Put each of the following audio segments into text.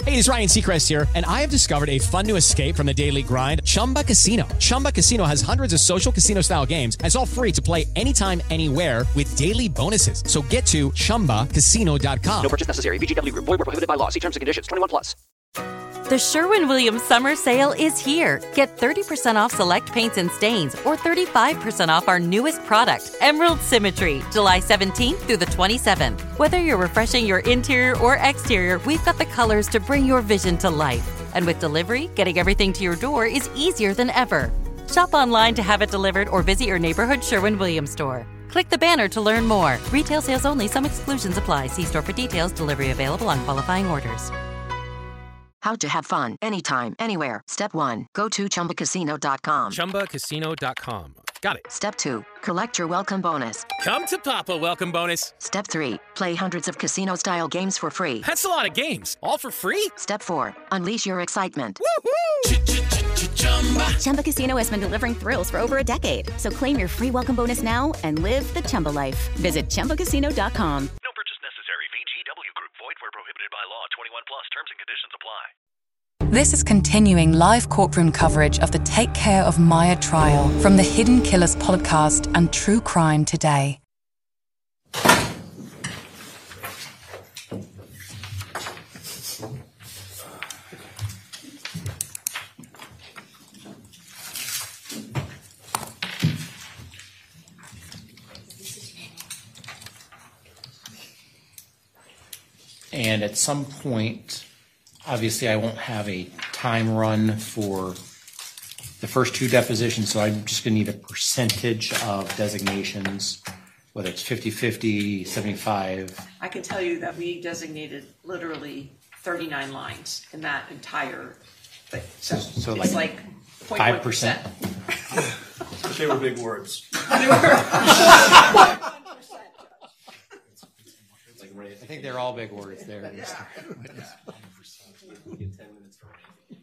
Hey, it's Ryan Seacrest here, and I have discovered a fun new escape from the daily grind, Chumba Casino. Chumba Casino has hundreds of social casino-style games, and it's all free to play anytime, anywhere with daily bonuses. So get to ChumbaCasino.com. No purchase necessary. VGW Group. Void where prohibited by law. See terms and conditions. 21+. The Sherwin-Williams Summer Sale is here. Get 30% off select paints and stains or 35% off our newest product, Emerald Symmetry, July 17th through the 27th. Whether you're refreshing your interior or exterior, we've got the colors to bring your vision to life. And with delivery, getting everything to your door is easier than ever. Shop online to have it delivered or visit your neighborhood Sherwin-Williams store. Click the banner to learn more. Retail sales only. Some exclusions apply. See store for details. Delivery available on qualifying orders. How to have fun anytime, anywhere. Step 1. Go to ChumbaCasino.com. ChumbaCasino.com. Got it. Step 2. Collect your welcome bonus. Come to Papa welcome bonus. Step 3. Play hundreds of casino-style games for free. That's a lot of games. All for free? Step 4. Unleash your excitement. Woohoo! Chumba Casino has been delivering thrills for over a decade. So claim your free welcome bonus now and live the Chumba life. Visit ChumbaCasino.com. No purchase necessary. VGW Group. Void where prohibited by law. 21+. Terms and conditions apply. This is continuing live courtroom coverage of the Take Care of Maya trial from the Hidden Killers podcast and True Crime Today. And at some point, obviously I won't have a time run for the first two depositions, so I'm just going to need a percentage of designations, whether it's 50-50, 75. I can tell you that we designated literally 39 lines in that entire thing. So it's like 5%. They were big words. I think they're all big words there. Yeah. Get 10 minutes for me.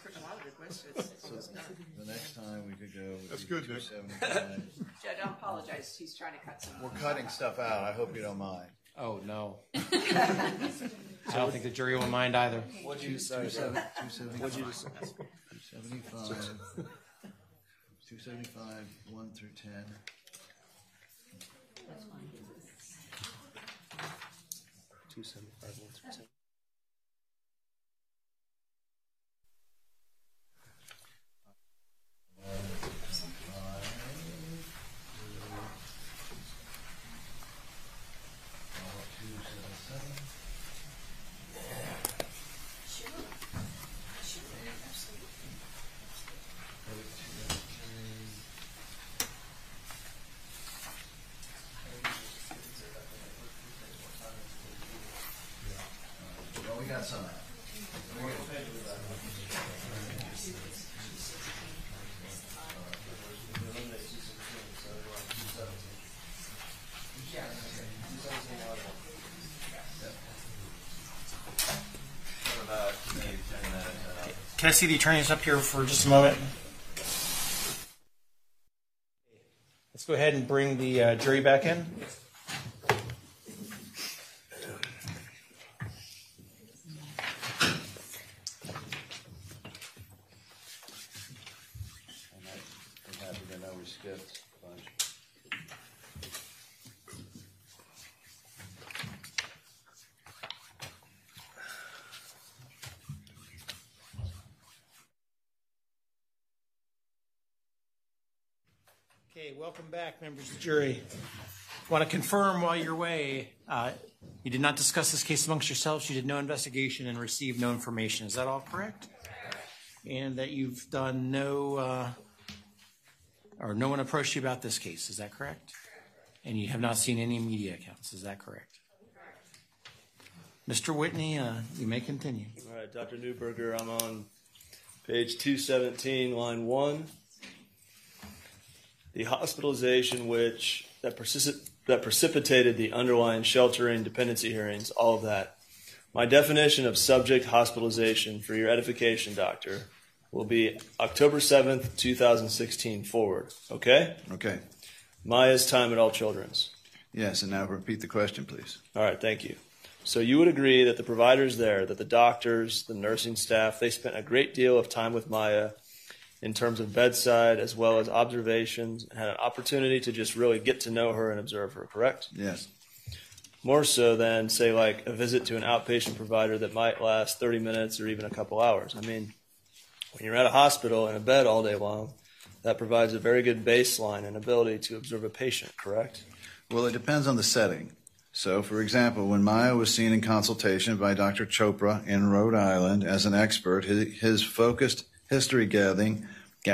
The next time we could go. That's good, Nick. Jed, I apologize. He's trying to cut some. We're cutting stuff out. I hope you don't mind. Oh, no. I don't think the jury will mind either. What'd you say? 275, 1 through 10. That's fine. 275, 1 through 10. We got some. Can I see the attorneys up here for just a moment? Let's go ahead and bring the jury back in. Okay, welcome back, members of the jury. I want to confirm while you're away, you did not discuss this case amongst yourselves, you did no investigation and received no information. Is that all correct? And that you've done no one approached you about this case, is that correct? And you have not seen any media accounts, is that correct? Mr. Whitney, you may continue. All right, Dr. Newberger, I'm on page 217, line 1. The hospitalization that precipitated the underlying sheltering dependency hearings, all of that. My definition of subject hospitalization for your edification, doctor, will be October 7th, 2016 forward. Okay? Okay. Maya's time at All Children's. Yes, and now repeat the question, please. All right, thank you. So you would agree that the providers there, that the doctors, the nursing staff, they spent a great deal of time with Maya in terms of bedside as well as observations, and had an opportunity to just really get to know her and observe her, correct? Yes. More so than, say, like a visit to an outpatient provider that might last 30 minutes or even a couple hours. I mean, when you're at a hospital in a bed all day long, that provides a very good baseline and ability to observe a patient, correct? Well, it depends on the setting. So, for example, when Maya was seen in consultation by Dr. Chopra in Rhode Island as an expert, his focused history gathering,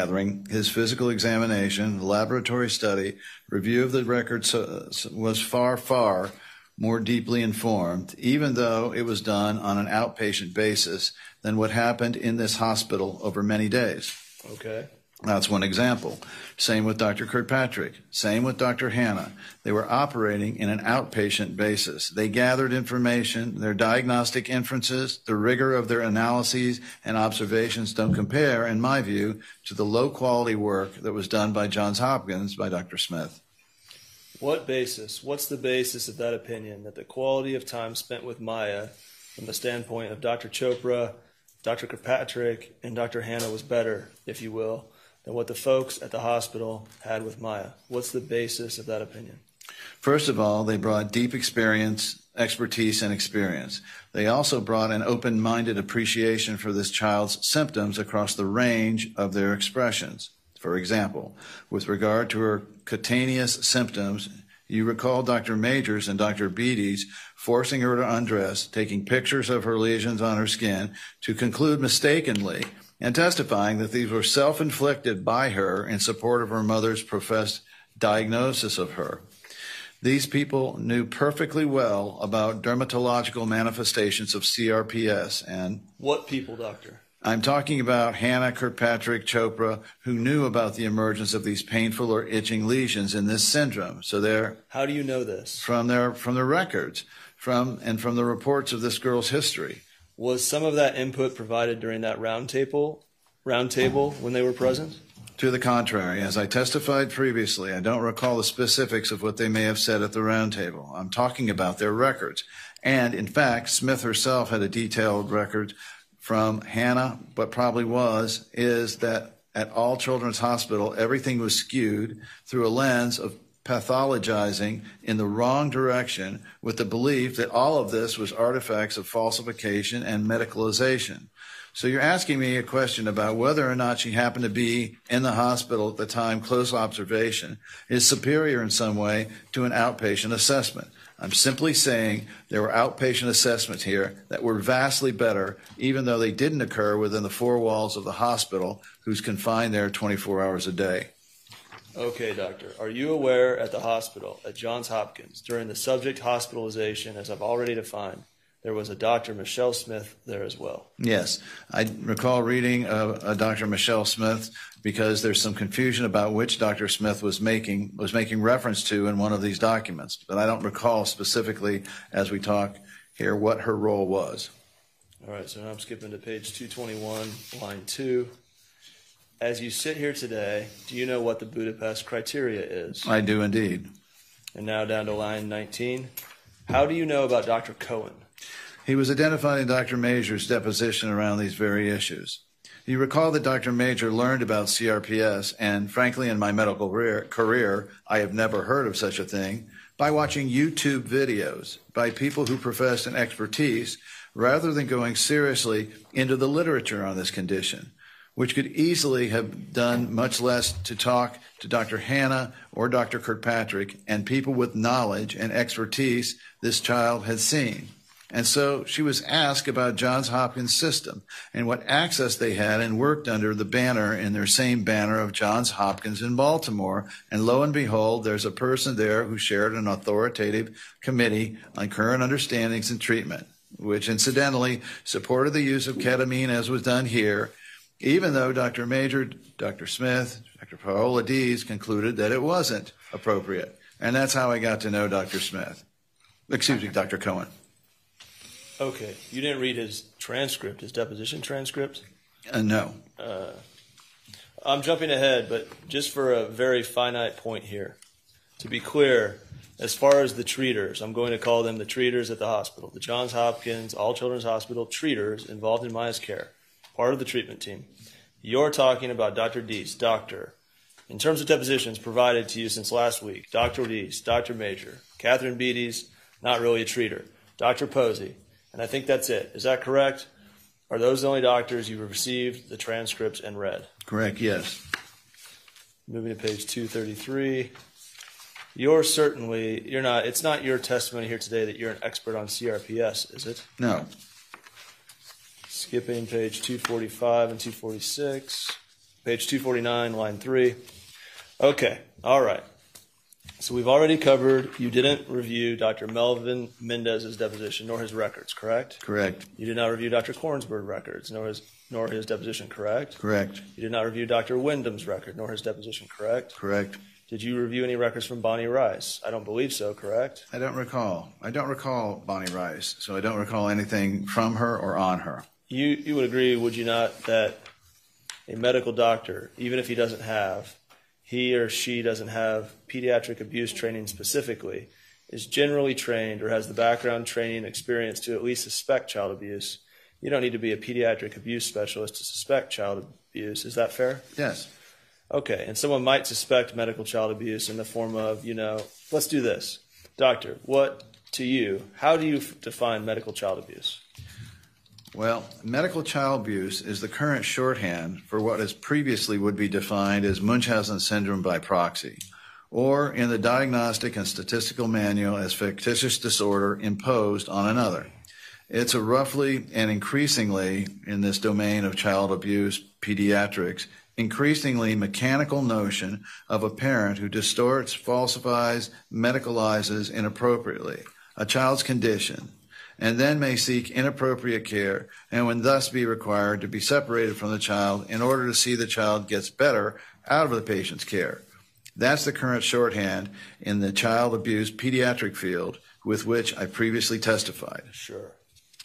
his physical examination, laboratory study, review of the records was far, far more deeply informed, even though it was done on an outpatient basis, than what happened in this hospital over many days. Okay. That's one example. Same with Dr. Kirkpatrick. Same with Dr. Hanna. They were operating in an outpatient basis. They gathered information. Their diagnostic inferences, the rigor of their analyses and observations don't compare, in my view, to the low-quality work that was done by Johns Hopkins by Dr. Smith. What's the basis of that opinion, that the quality of time spent with Maya from the standpoint of Dr. Chopra, Dr. Kirkpatrick, and Dr. Hanna was better, if you will, than what the folks at the hospital had with Maya? What's the basis of that opinion? First of all, they brought deep expertise and experience. They also brought an open-minded appreciation for this child's symptoms across the range of their expressions. For example, with regard to her cutaneous symptoms, you recall Dr. Majors and Dr. Beatty's forcing her to undress, taking pictures of her lesions on her skin, to conclude mistakenly and testifying that these were self-inflicted by her in support of her mother's professed diagnosis of her. These people knew perfectly well about dermatological manifestations of CRPS and... What people, doctor? I'm talking about Hanna, Kirkpatrick, Chopra, who knew about the emergence of these painful or itching lesions in this syndrome. So they're... How do you know this? From their records, from the reports of this girl's history. Was some of that input provided during that round table when they were present? To the contrary, as I testified previously, I don't recall the specifics of what they may have said at the round table. I'm talking about their records. And in fact, Smith herself had a detailed record from Hanna, but probably is that at All Children's Hospital, everything was skewed through a lens of pathologizing in the wrong direction with the belief that all of this was artifacts of falsification and medicalization. So you're asking me a question about whether or not she happened to be in the hospital at the time close observation is superior in some way to an outpatient assessment. I'm simply saying there were outpatient assessments here that were vastly better, even though they didn't occur within the four walls of the hospital, who's confined there 24 hours a day. Okay, doctor. Are you aware at the hospital, at Johns Hopkins, during the subject hospitalization, as I've already defined, there was a Dr. Michelle Smith there as well? Yes. I recall reading a Dr. Michelle Smith because there's some confusion about which Dr. Smith was making reference to in one of these documents. But I don't recall specifically, as we talk here, what her role was. All right, so now I'm skipping to page 221, line 2. As you sit here today, do you know what the Budapest criteria is? I do indeed. And now down to line 19. How do you know about Dr. Cohen? He was identified in Dr. Major's deposition around these very issues. You recall that Dr. Major learned about CRPS, and frankly, in my medical career, I have never heard of such a thing, by watching YouTube videos by people who professed an expertise rather than going seriously into the literature on this condition, which could easily have done much less to talk to Dr. Hanna or Dr. Kirkpatrick and people with knowledge and expertise this child had seen. And so she was asked about Johns Hopkins system and what access they had and worked under the banner in their same banner of Johns Hopkins in Baltimore. And lo and behold, there's a person there who shared an authoritative committee on current understandings and treatment, which incidentally supported the use of ketamine as was done here, even though Dr. Major, Dr. Smith, Dr. Paola Dees concluded that it wasn't appropriate. And that's how I got to know Dr. Dr. Cohen. Okay, you didn't read his transcript, his deposition transcript? No. I'm jumping ahead, but just for a very finite point here. To be clear, as far as the treaters, I'm going to call them the treaters at the hospital, the Johns Hopkins, All Children's Hospital treaters involved in Maya's care, part of the treatment team. You're talking about Dr. Deese, doctor. In terms of depositions provided to you since last week, Dr. Deese, Dr. Major, Catherine Beatties, not really a treater, Dr. Posey, and I think that's it. Is that correct? Are those the only doctors you've received the transcripts and read? Correct, yes. Moving to page 233. It's not your testimony here today that you're an expert on CRPS, is it? No. Skipping page 245 and 246. Page 249, line 3. Okay, all right. So we've already covered you didn't review Dr. Melvin Mendez's deposition nor his records, correct? Correct. You did not review Dr. Kornsberg's records nor his deposition, correct? Correct. You did not review Dr. Wyndham's record nor his deposition, correct? Correct. Did you review any records from Bonnie Rice? I don't believe so, correct? I don't recall. I don't recall Bonnie Rice, so I don't recall anything from her or on her. You would agree, would you not, that a medical doctor, even if he or she doesn't have pediatric abuse training specifically, is generally trained or has the background training experience to at least suspect child abuse? You don't need to be a pediatric abuse specialist to suspect child abuse. Is that fair? Yes. Okay, and someone might suspect medical child abuse in the form of, let's do this. Doctor, how do you define medical child abuse? Well, medical child abuse is the current shorthand for what is previously would be defined as Munchausen syndrome by proxy, or in the Diagnostic and Statistical Manual as fictitious disorder imposed on another. It's a roughly and increasingly, in this domain of child abuse pediatrics, increasingly mechanical notion of a parent who distorts, falsifies, medicalizes inappropriately a child's condition, and then may seek inappropriate care and would thus be required to be separated from the child in order to see the child gets better out of the patient's care. That's the current shorthand in the child abuse pediatric field with which I previously testified. Sure.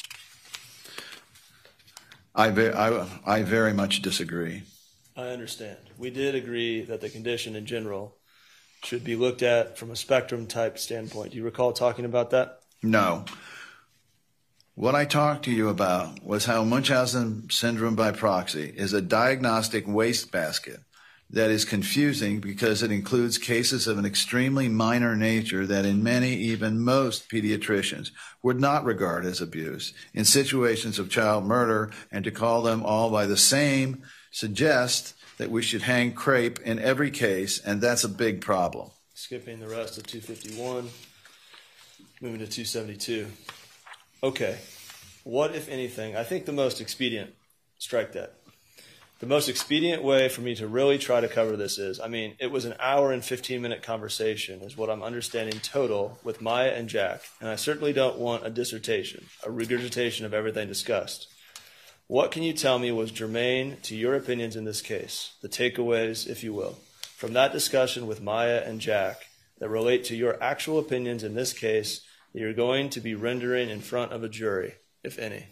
I very much disagree. I understand. We did agree that the condition in general should be looked at from a spectrum type standpoint. Do you recall talking about that? No. What I talked to you about was how Munchausen syndrome by proxy is a diagnostic wastebasket that is confusing because it includes cases of an extremely minor nature that in many, even most pediatricians would not regard as abuse in situations of child murder, and to call them all by the same suggests that we should hang crepe in every case, and that's a big problem. Skipping the rest of 251, moving to 272. Okay, what, if anything, I think the most expedient, strike that. The most expedient way for me to really try to cover this is, it was an hour and 15-minute conversation is what I'm understanding total with Maya and Jack, and I certainly don't want a dissertation, a regurgitation of everything discussed. What can you tell me was germane to your opinions in this case, the takeaways, if you will, from that discussion with Maya and Jack that relate to your actual opinions in this case that you're going to be rendering in front of a jury, if any?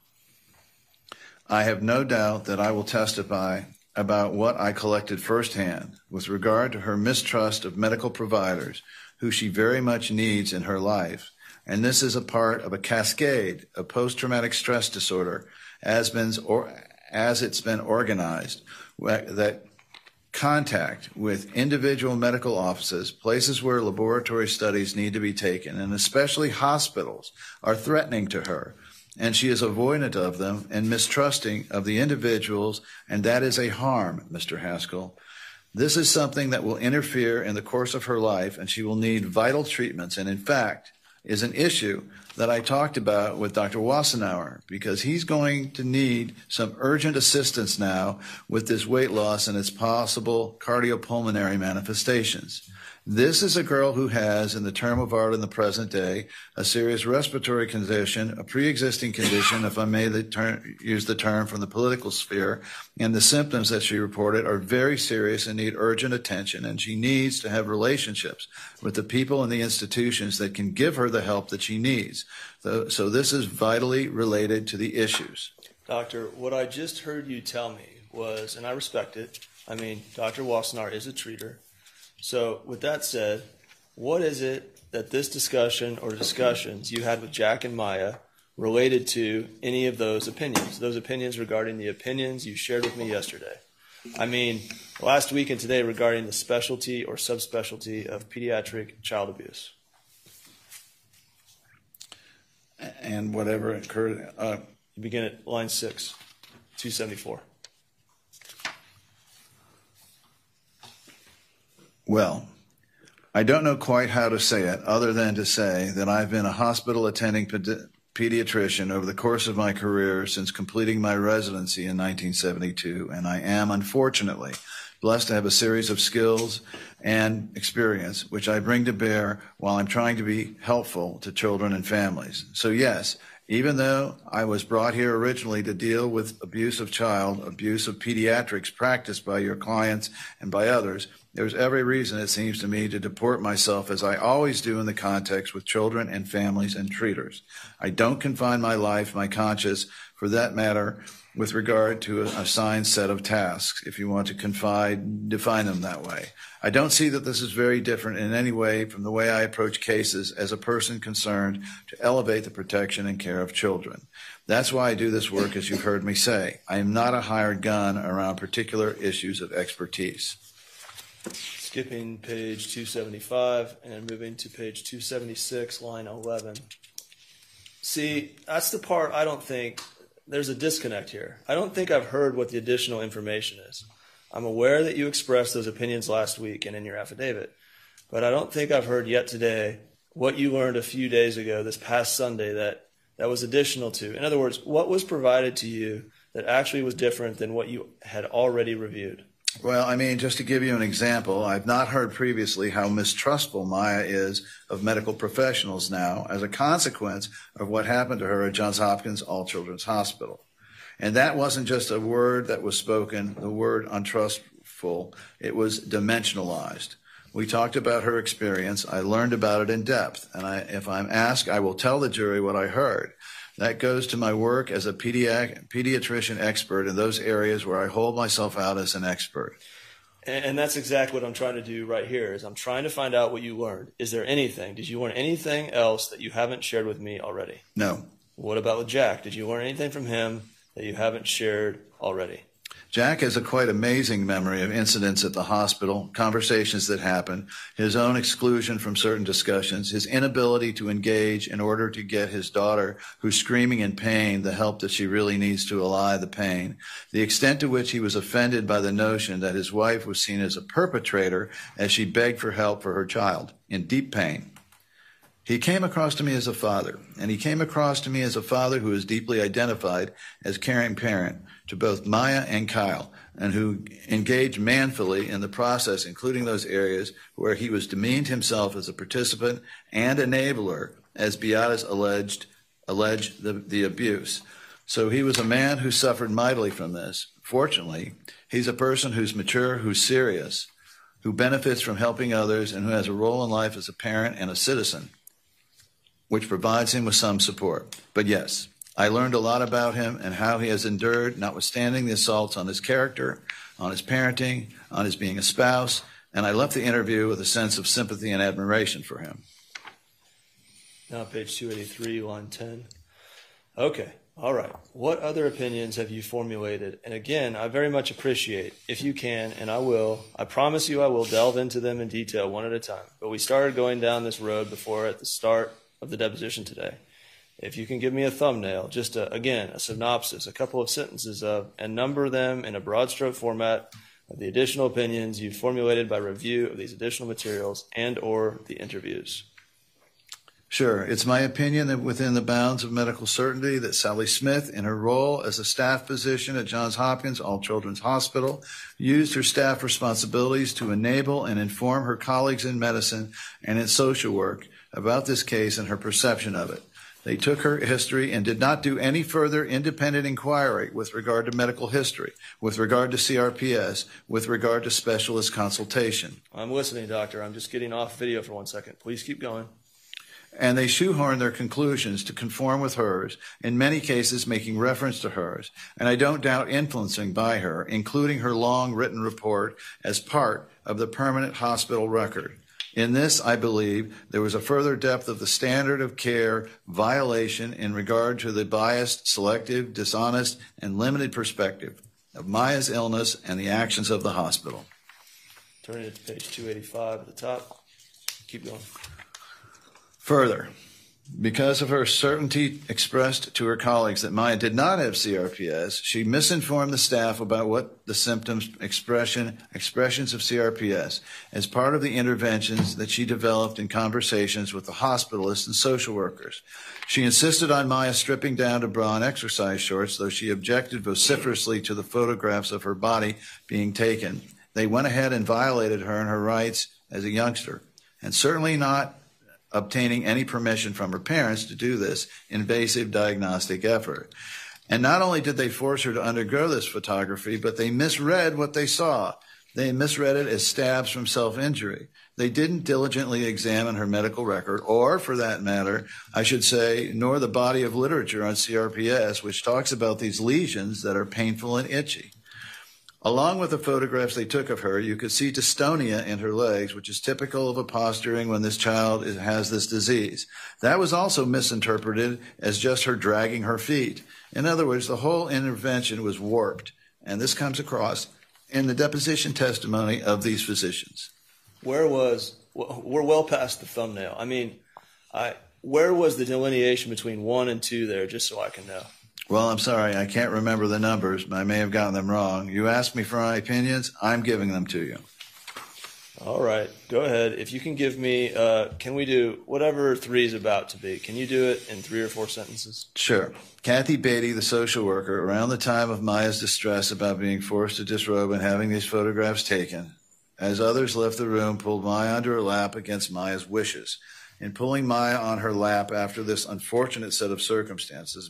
I have no doubt that I will testify about what I collected firsthand with regard to her mistrust of medical providers who she very much needs in her life. And this is a part of a cascade of post-traumatic stress disorder as it's been organized, that contact with individual medical offices, places where laboratory studies need to be taken, and especially hospitals, are threatening to her. And she is avoidant of them and mistrusting of the individuals, and that is a harm, Mr. Haskell. This is something that will interfere in the course of her life, and she will need vital treatments, and in fact is an issue that I talked about with Dr. Wassenauer, because he's going to need some urgent assistance now with this weight loss and its possible cardiopulmonary manifestations. This is a girl who has, in the term of art in the present day, a serious respiratory condition, a pre-existing condition, if I may use the term from the political sphere, and the symptoms that she reported are very serious and need urgent attention, and she needs to have relationships with the people and the institutions that can give her the help that she needs. So this is vitally related to the issues. Doctor, what I just heard you tell me was, and I respect it, Dr. Wassenauer is a treater. So with that said, what is it that this discussion or discussions you had with Jack and Maya related to any of those opinions regarding the opinions you shared with me yesterday? I mean, last week and today regarding the specialty or subspecialty of pediatric child abuse. And whatever occurred. You begin at line 6, 274. Well, I don't know quite how to say it other than to say that I've been a hospital attending pediatrician over the course of my career since completing my residency in 1972, and I am, unfortunately, blessed to have a series of skills and experience which I bring to bear while I'm trying to be helpful to children and families. So yes, even though I was brought here originally to deal with abuse of pediatrics practiced by your clients and by others, there's every reason, it seems to me, to deport myself as I always do in the context with children and families and treaters. I don't confine my life, my conscience, for that matter, with regard to an assigned set of tasks, if you want to define them that way. I don't see that this is very different in any way from the way I approach cases as a person concerned to elevate the protection and care of children. That's why I do this work, as you've heard me say. I am not a hired gun around particular issues of expertise. Skipping page 275 and moving to page 276, line 11. See, that's the part I don't think, there's a disconnect here. I don't think I've heard what the additional information is. I'm aware that you expressed those opinions last week and in your affidavit, but I don't think I've heard yet today what you learned a few days ago, this past Sunday, that was additional to. In other words, what was provided to you that actually was different than what you had already reviewed? Well, I mean, just to give you an example, I've not heard previously how mistrustful Maya is of medical professionals now as a consequence of what happened to her at Johns Hopkins All Children's Hospital. And that wasn't just a word that was spoken, the word untrustful, it was dimensionalized. We talked about her experience. I learned about it in depth. And if I'm asked, I will tell the jury what I heard. That goes to my work as a pediatrician expert in those areas where I hold myself out as an expert. And that's exactly what I'm trying to do right here, is I'm trying to find out what you learned. Is there anything? Did you learn anything else that you haven't shared with me already? No. What about with Jack? Did you learn anything from him that you haven't shared already? Jack has a quite amazing memory of incidents at the hospital, conversations that happened, his own exclusion from certain discussions, his inability to engage in order to get his daughter, who's screaming in pain, the help that she really needs to allay the pain, the extent to which he was offended by the notion that his wife was seen as a perpetrator as she begged for help for her child in deep pain. He came across to me as a father, and he came across to me as a father who is deeply identified as caring parent to both Maya and Kyle, and who engaged manfully in the process, including those areas where he was demeaned himself as a participant and enabler, as Beatas alleged the abuse. So he was a man who suffered mightily from this. Fortunately, he's a person who's mature, who's serious, who benefits from helping others, and who has a role in life as a parent and a citizen, which provides him with some support. But yes, I learned a lot about him and how he has endured, notwithstanding the assaults on his character, on his parenting, on his being a spouse, and I left the interview with a sense of sympathy and admiration for him. Now page 283, line 10. Okay, all right. What other opinions have you formulated? And again, I very much appreciate, if you can, and I will, I promise you I will delve into them in detail one at a time. But we started going down this road before at the start of the deposition today. If you can give me a thumbnail, just again, a synopsis, a couple of sentences of, and number them in a broad stroke format of the additional opinions you've formulated by review of these additional materials and or the interviews. Sure. It's my opinion that within the bounds of medical certainty that Sally Smith, in her role as a staff physician at Johns Hopkins All Children's Hospital, used her staff responsibilities to enable and inform her colleagues in medicine and in social work about this case and her perception of it. They took her history and did not do any further independent inquiry with regard to medical history, with regard to CRPS, with regard to specialist consultation. I'm listening, doctor. I'm just getting off video for 1 second. Please keep going. And they shoehorned their conclusions to conform with hers, in many cases making reference to hers, and I don't doubt influencing by her, including her long written report as part of the permanent hospital record. In this, I believe, there was a further depth of the standard of care violation in regard to the biased, selective, dishonest, and limited perspective of Maya's illness and the actions of the hospital. Turning it to page 285 at the top. Keep going. Further, because of her certainty expressed to her colleagues that Maya did not have CRPS, she misinformed the staff about what the symptoms, expressions of CRPS as part of the interventions that she developed in conversations with the hospitalists and social workers. She insisted on Maya stripping down to bra and exercise shorts, though she objected vociferously to the photographs of her body being taken. They went ahead and violated her and her rights as a youngster, and certainly not obtaining any permission from her parents to do this invasive diagnostic effort. And not only did they force her to undergo this photography, but they misread what they saw. They misread it as stabs from self-injury. They didn't diligently examine her medical record, or, for that matter, I should say, nor the body of literature on CRPS, which talks about these lesions that are painful and itchy. Along with the photographs they took of her, you could see dystonia in her legs, which is typical of a posturing when this child has this disease. That was also misinterpreted as just her dragging her feet. In other words, the whole intervention was warped, and this comes across in the deposition testimony of these physicians. We're well past the thumbnail. I mean, where was the delineation between 1 and 2 there, just so I can know? Well, I'm sorry, I can't remember the numbers. I may have gotten them wrong. You asked me for my opinions. I'm giving them to you. All right, go ahead. If you can give me, can we do whatever 3 is about to be? Can you do it in 3 or 4 sentences? Sure. Kathy Beatty, the social worker, around the time of Maya's distress about being forced to disrobe and having these photographs taken, as others left the room, pulled Maya under her lap against Maya's wishes. In pulling Maya on her lap after this unfortunate set of circumstances,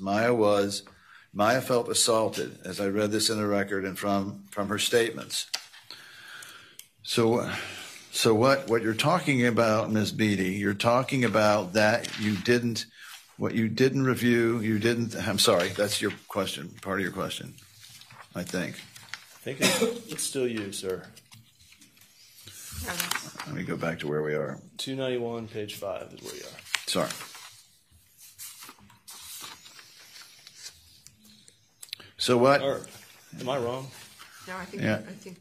Maya felt assaulted, as I read this in the record and from her statements. So what you're talking about, Ms. Beatty, you're talking about that what you didn't review, I'm sorry, that's your question, part of your question, I think. I think it's still you, sir. Let me go back to where we are. 291, page 5 is where you are. Sorry. So what? Am I wrong? No, I think. Yeah.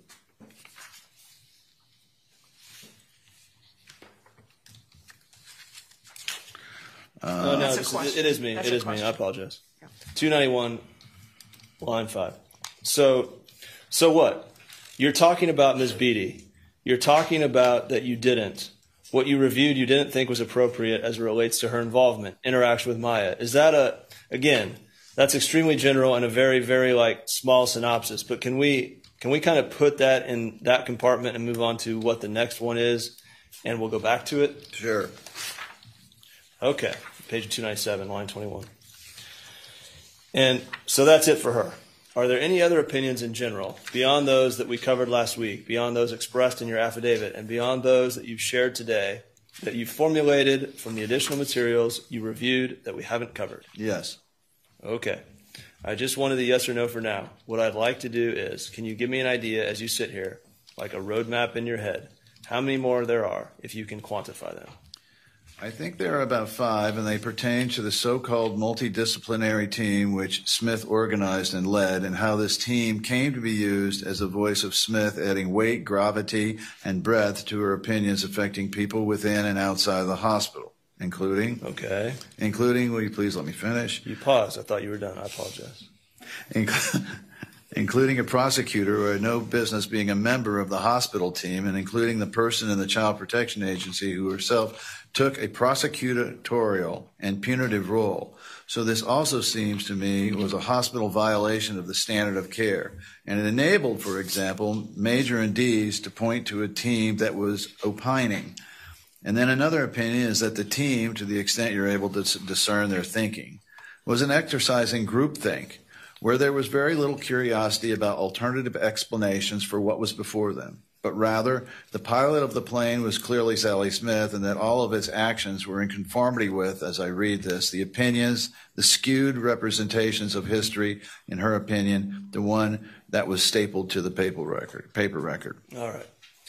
No, it is me. It is me. I apologize. Yeah. 291, line 5. So what? You're talking about Ms. Beatty. You're talking about that what you reviewed you didn't think was appropriate as it relates to her involvement, interaction with Maya. Is that again, that's extremely general and a very, very small synopsis, but can we kind of put that in that compartment and move on to what the next one is, and we'll go back to it? Sure. Okay, page 297, line 21. And so that's it for her. Are there any other opinions in general, beyond those that we covered last week, beyond those expressed in your affidavit, and beyond those that you've shared today, that you've formulated from the additional materials you reviewed that we haven't covered? Yes. Okay. I just wanted a yes or no for now. What I'd like to do is, can you give me an idea as you sit here, like a roadmap in your head, how many more there are, if you can quantify them? I think there are about 5, and they pertain to the so-called multidisciplinary team which Smith organized and led, and how this team came to be used as a voice of Smith, adding weight, gravity, and breadth to her opinions affecting people within and outside of the hospital, including, will you please let me finish? You paused. I thought you were done. I apologize. Including a prosecutor who had no business being a member of the hospital team, and including the person in the Child Protection Agency who herself took a prosecutorial and punitive role. So this also seems to me was a hospital violation of the standard of care. And it enabled, for example, Major and Dees to point to a team that was opining. And then another opinion is that the team, to the extent you're able to discern their thinking, was an exercising groupthink, where there was very little curiosity about alternative explanations for what was before them. But rather, the pilot of the plane was clearly Sally Smith, and that all of its actions were in conformity with, as I read this, the opinions, the skewed representations of history, in her opinion, the one that was stapled to the paper record. All right.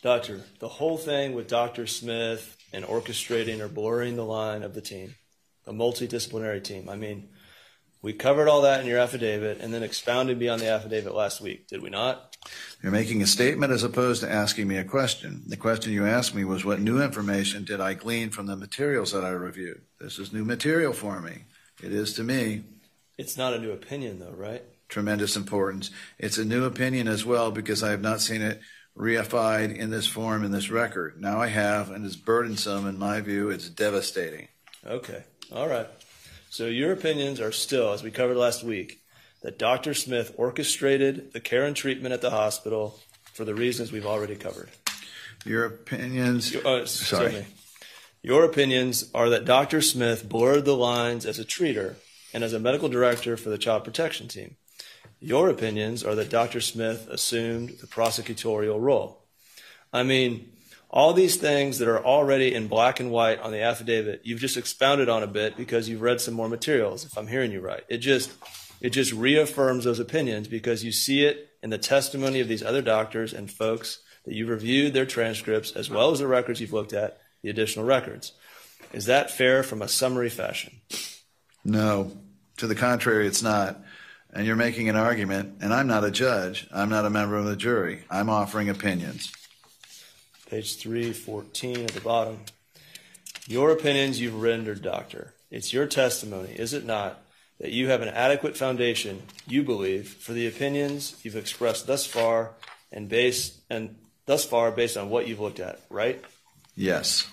Doctor, the whole thing with Dr. Smith and orchestrating or blurring the line of the team, a multidisciplinary team. I mean, we covered all that in your affidavit and then expounded beyond the affidavit last week, did we not? You're making a statement as opposed to asking me a question. The question you asked me was, what new information did I glean from the materials that I reviewed? This is new material for me. It is to me. It's not a new opinion, though, right? Tremendous importance. It's a new opinion as well because I have not seen it reified in this form in this record. Now I have, and it's burdensome. In my view, it's devastating. Okay. All right. So your opinions are still, as we covered last week, that Dr. Smith orchestrated the care and treatment at the hospital for the reasons we've already covered. Your opinions... Sorry. Your opinions are that Dr. Smith blurred the lines as a treater and as a medical director for the child protection team. Your opinions are that Dr. Smith assumed the prosecutorial role. I mean, all these things that are already in black and white on the affidavit, you've just expounded on a bit because you've read some more materials, if I'm hearing you right. It just reaffirms those opinions because you see it in the testimony of these other doctors and folks that you've reviewed their transcripts as well as the records you've looked at, the additional records. Is that fair from a summary fashion? No. To the contrary, it's not. And you're making an argument, and I'm not a judge. I'm not a member of the jury. I'm offering opinions. Page 314 at the bottom. Your opinions you've rendered, doctor. It's your testimony, is it not, that you have an adequate foundation, you believe, for the opinions you've expressed thus far based on what you've looked at, right? Yes.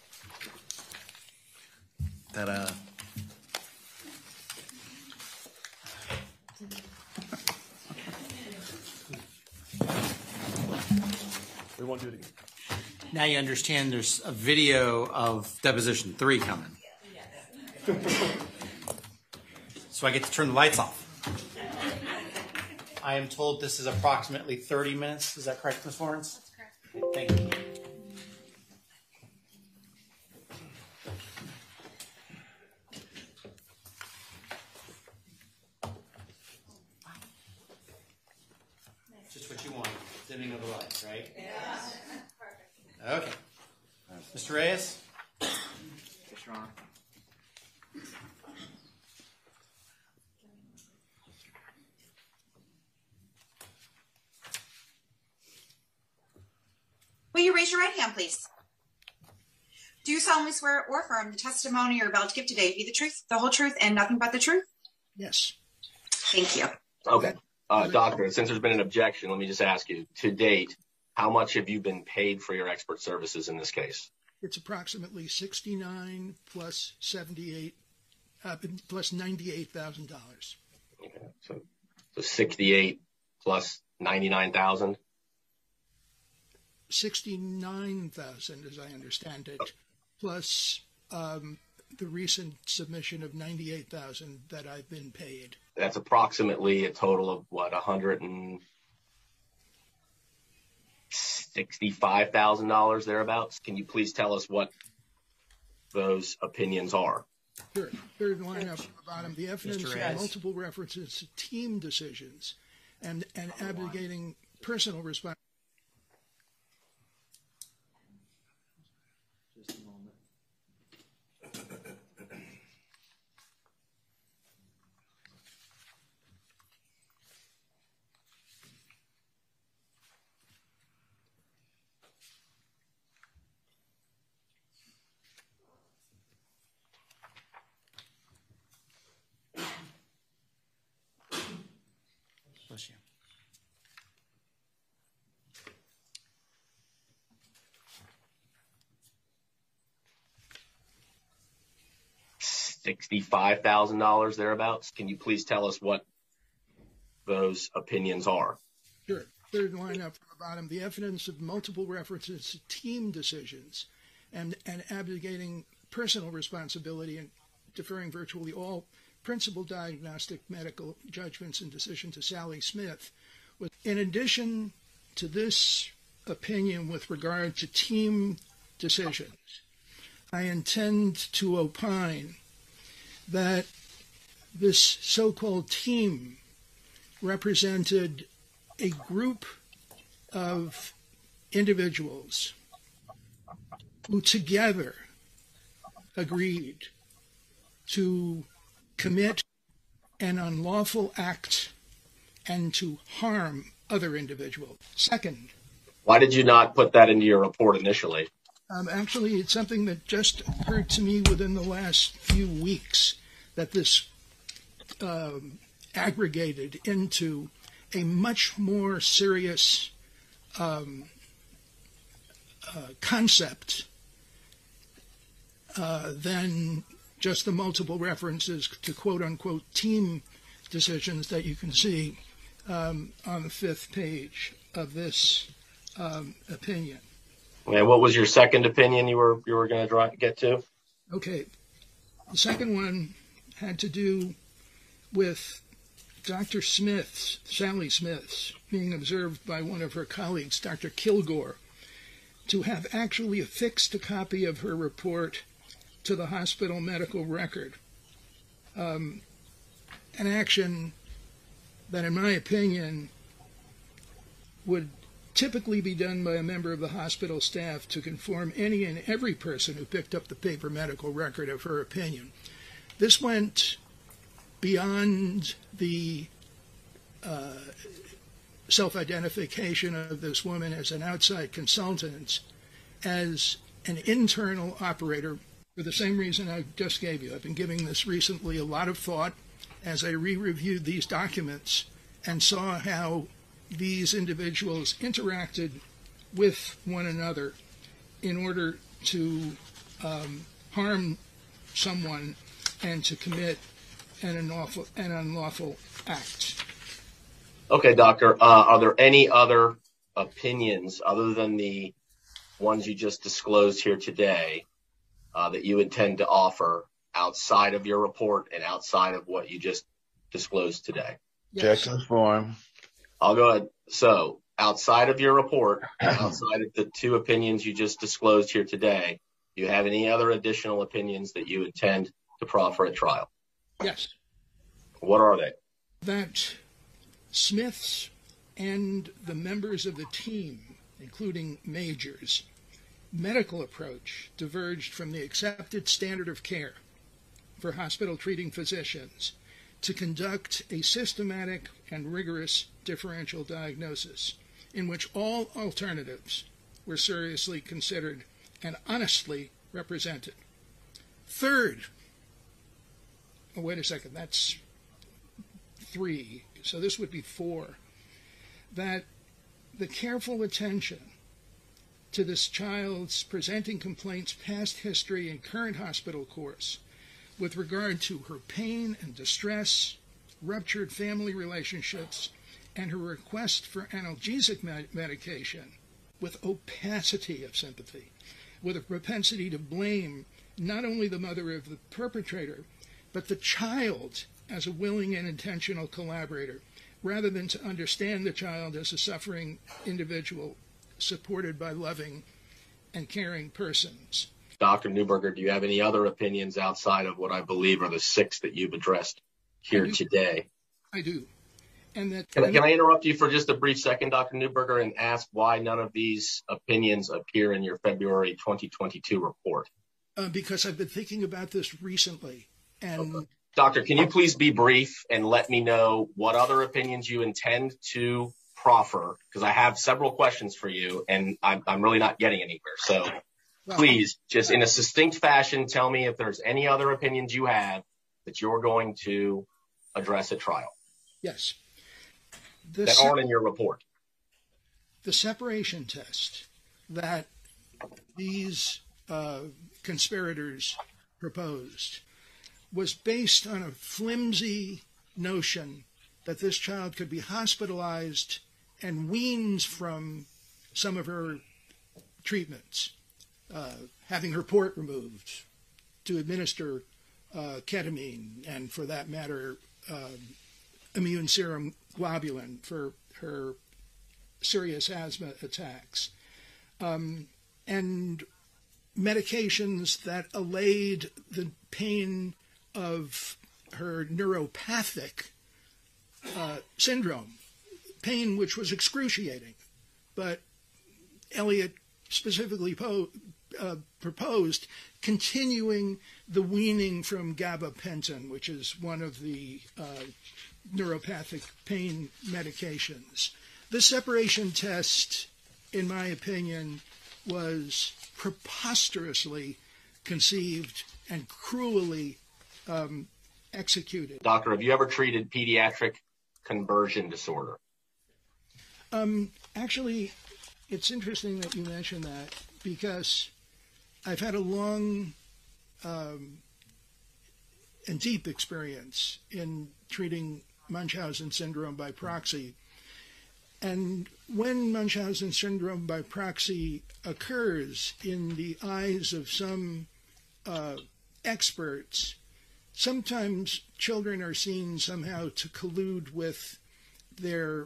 Ta-da. We won't do it again. Now you understand there's a video of deposition 3 coming. So I get to turn the lights off. I am told this is approximately 30 minutes. Is that correct, Ms. Lawrence? That's correct. Thank you. Just what you want. Dimming of the lights, right? Yes. Perfect. Okay. Mr. Reyes? Yes, Your Honor. Will you raise your right hand, please? Do you solemnly swear or affirm the testimony you're about to give today to be the truth, the whole truth, and nothing but the truth? Yes. Thank you. Okay. Doctor, since there's been an objection, let me just ask you, to date, how much have you been paid for your expert services in this case? It's approximately $69 plus $78 plus $98,000. Okay. So 68 plus 99,000? 69,000, as I understand it, plus the recent submission of 98,000 that I've been paid. That's approximately a total of what, $165,000 thereabouts. Can you please tell us what those opinions are? Sure. Third line up at the bottom. The evidence of multiple references to team decisions and abrogating personal responsibility. Just a moment. Bless you. $65,000 thereabouts. Can you please tell us what those opinions are? Sure. Third line up from the bottom. The evidence of multiple references to team decisions and abrogating personal responsibility and deferring virtually all principal diagnostic medical judgments and decision to Sally Smith. In addition to this opinion with regard to team decisions, I intend to opine that this so-called team represented a group of individuals who together agreed to commit an unlawful act and to harm other individuals. Second, why did you not put that into your report initially? Actually, it's something that just occurred to me within the last few weeks, that this aggregated into a much more serious concept than just the multiple references to quote-unquote team decisions that you can see on the 5th page of this opinion. And what was your second opinion you were going to get to? Okay. The second one had to do with Dr. Smith's, Sally Smith's, being observed by one of her colleagues, Dr. Kilgore, to have actually affixed a copy of her report to the hospital medical record. An action that, in my opinion, would typically be done by a member of the hospital staff to conform any and every person who picked up the paper medical record of her opinion. This went beyond the self-identification of this woman as an outside consultant, as an internal operator, for the same reason I just gave you. I've been giving this recently a lot of thought as I re-reviewed these documents and saw how these individuals interacted with one another in order to harm someone and to commit an unlawful act. Okay, doctor. Are there any other opinions other than the ones you just disclosed here today that you intend to offer outside of your report and outside of what you just disclosed today? Yes. Jackson's form. I'll go ahead. So outside of your report, outside of the 2 opinions you just disclosed here today, do you have any other additional opinions that you intend to proffer at trial? Yes. What are they? That Smith's and the members of the team, including Major's, medical approach diverged from the accepted standard of care for hospital treating physicians to conduct a systematic and rigorous differential diagnosis in which all alternatives were seriously considered and honestly represented. Third, oh, wait a second, that's 3, so this would be 4, that the careful attention to this child's presenting complaints, past history, and current hospital course with regard to her pain and distress, ruptured family relationships, and her request for analgesic medication, with opacity of sympathy, with a propensity to blame not only the mother of the perpetrator, but the child as a willing and intentional collaborator, rather than to understand the child as a suffering individual supported by loving and caring persons. Dr. Neuberger, do you have any other opinions outside of what I believe are the 6 that you've addressed here today? I do. And that Can I interrupt you for just a brief second, Dr. Neuberger, and ask why none of these opinions appear in your February 2022 report? Because I've been thinking about this recently. And okay. Doctor, can you please be brief and let me know what other opinions you intend to proffer? Because I have several questions for you, and I'm really not getting anywhere. So please, just in a succinct fashion, tell me if there's any other opinions you have that you're going to address at trial. Yes. That aren't in your report. The separation test that these conspirators proposed was based on a flimsy notion that this child could be hospitalized and weaned from some of her treatments, having her port removed to administer ketamine and, for that matter, immune serum globulin for her serious asthma attacks, and medications that allayed the pain of her neuropathic syndrome, pain which was excruciating, but Elliott specifically proposed continuing the weaning from gabapentin, which is one of the neuropathic pain medications. The separation test, in my opinion, was preposterously conceived and cruelly executed. Doctor, have you ever treated pediatric conversion disorder? Actually, it's interesting that you mention that, because I've had a long and deep experience in treating Munchausen syndrome by proxy. And when Munchausen syndrome by proxy occurs in the eyes of some experts, sometimes children are seen somehow to collude with their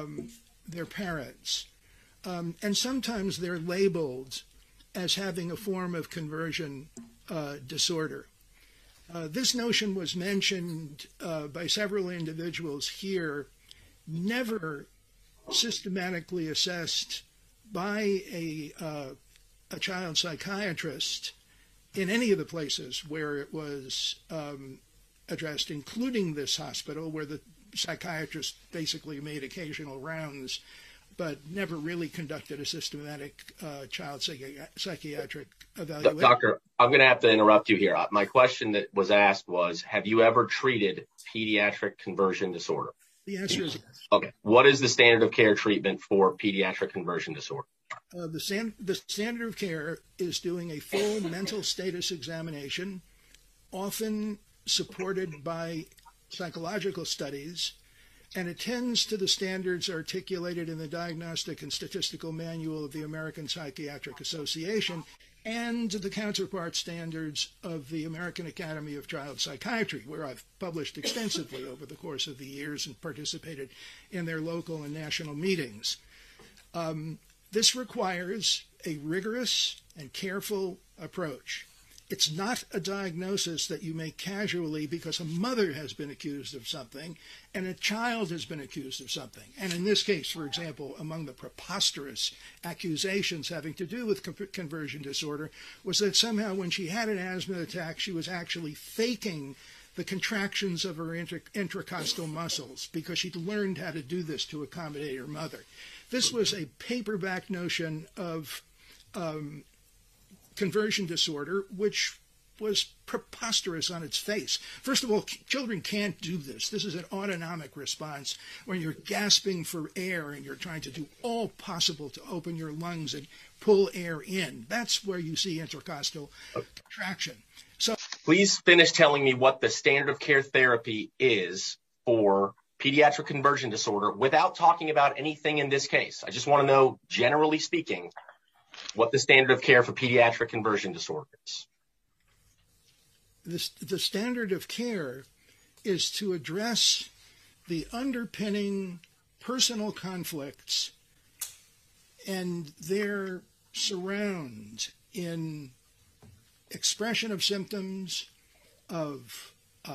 parents. And sometimes they're labeled as having a form of conversion disorder. This notion was mentioned by several individuals here, never systematically assessed by a child psychiatrist in any of the places where it was addressed, including this hospital, where the psychiatrist basically made occasional rounds, but never really conducted a systematic child psychiatric evaluation. Doctor, I'm going to have to interrupt you here. My question that was asked was, have you ever treated pediatric conversion disorder? The answer is yes. Okay. What is the standard of care treatment for pediatric conversion disorder? The standard of care is doing a full mental status examination, often supported by psychological studies, and attends to the standards articulated in the Diagnostic and Statistical Manual of the American Psychiatric Association and the counterpart standards of the American Academy of Child Psychiatry, where I've published extensively over the course of the years and participated in their local and national meetings. This requires a rigorous and careful approach. It's not a diagnosis that you make casually because a mother has been accused of something and a child has been accused of something. And in this case, for example, among the preposterous accusations having to do with conversion disorder was that somehow when she had an asthma attack, she was actually faking the contractions of her intracostal muscles because she'd learned how to do this to accommodate her mother. This was a paperback notion of conversion disorder, which was preposterous on its face. First of all, children can't do this. This is an autonomic response when you're gasping for air and you're trying to do all possible to open your lungs and pull air in. That's where you see intercostal contraction. So, please finish telling me what the standard of care therapy is for pediatric conversion disorder without talking about anything in this case. I just want to know, generally speaking, what the standard of care for pediatric conversion disorder is. The standard of care is to address the underpinning personal conflicts and their surround in expression of symptoms of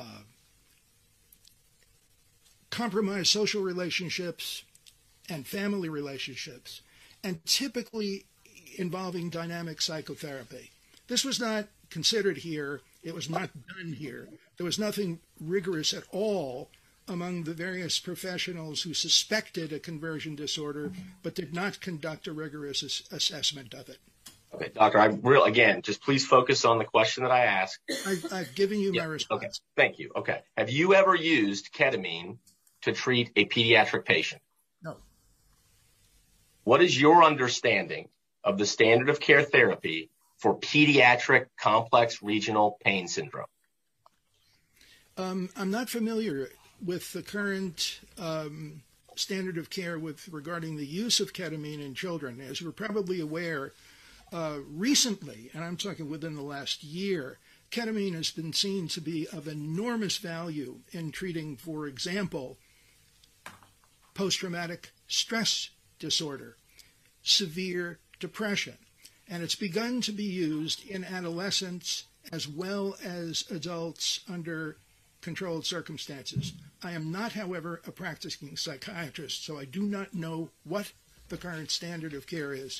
compromised social relationships and family relationships, and typically involving dynamic psychotherapy. This was not considered here. It was not done here. There was nothing rigorous at all among the various professionals who suspected a conversion disorder but did not conduct a rigorous assessment of it. Okay, doctor, again, just please focus on the question that I asked. I've given you my response. Okay, thank you. Okay. Have you ever used ketamine to treat a pediatric patient? No. What is your understanding of the standard of care therapy for pediatric complex regional pain syndrome? I'm not familiar with the current standard of care regarding the use of ketamine in children. As you're probably aware, recently, and I'm talking within the last year, ketamine has been seen to be of enormous value in treating, for example, post-traumatic stress disorder, severe depression, and it's begun to be used in adolescents as well as adults under controlled circumstances. I am not, however, a practicing psychiatrist, so I do not know what the current standard of care is